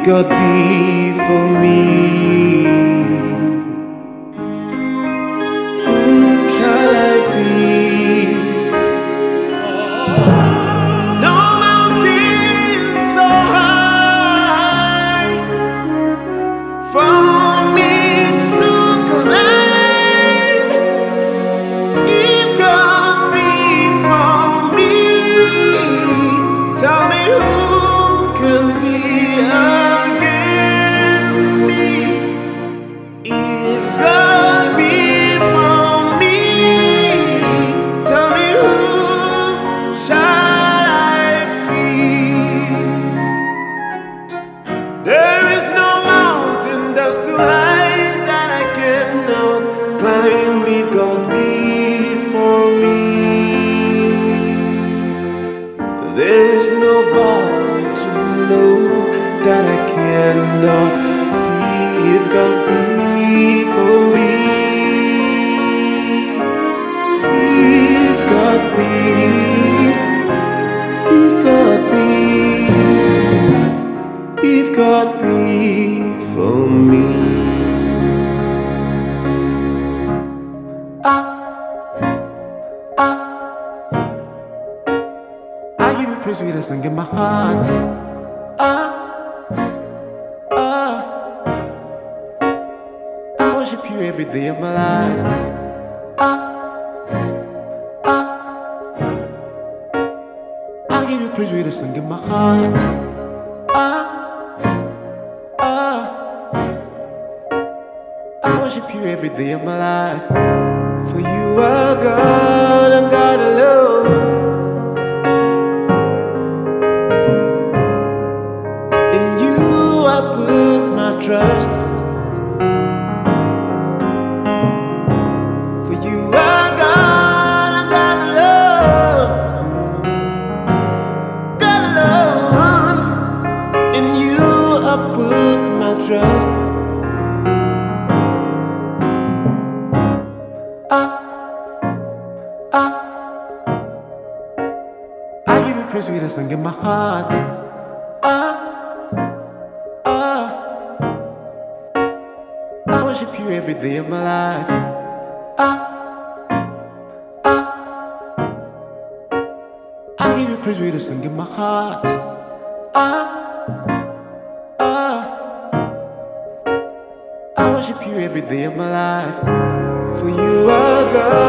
God be for me, whom shall I fear? No mountain so high for me to climb. If God be for me, tell me who can be against me. If God be for me, tell me who shall I fear? There is no mountain that's too high that I cannot climb. If God be for me, there is no valley too low that I cannot see. If God be for me, if God be, if God be, if God be for me. I give you praise with a song in my heart. I worship you every day of my life. I give you praise with a song in my heart. I worship you every day of my life. For you are God and God alone. In you I put my trust. For you are God and God alone. God alone. In you I put my trust. I give you praise with a song in my heart. I worship you every day of my life. I give you praise with a song in my heart. I worship you every day of my life. For you are God.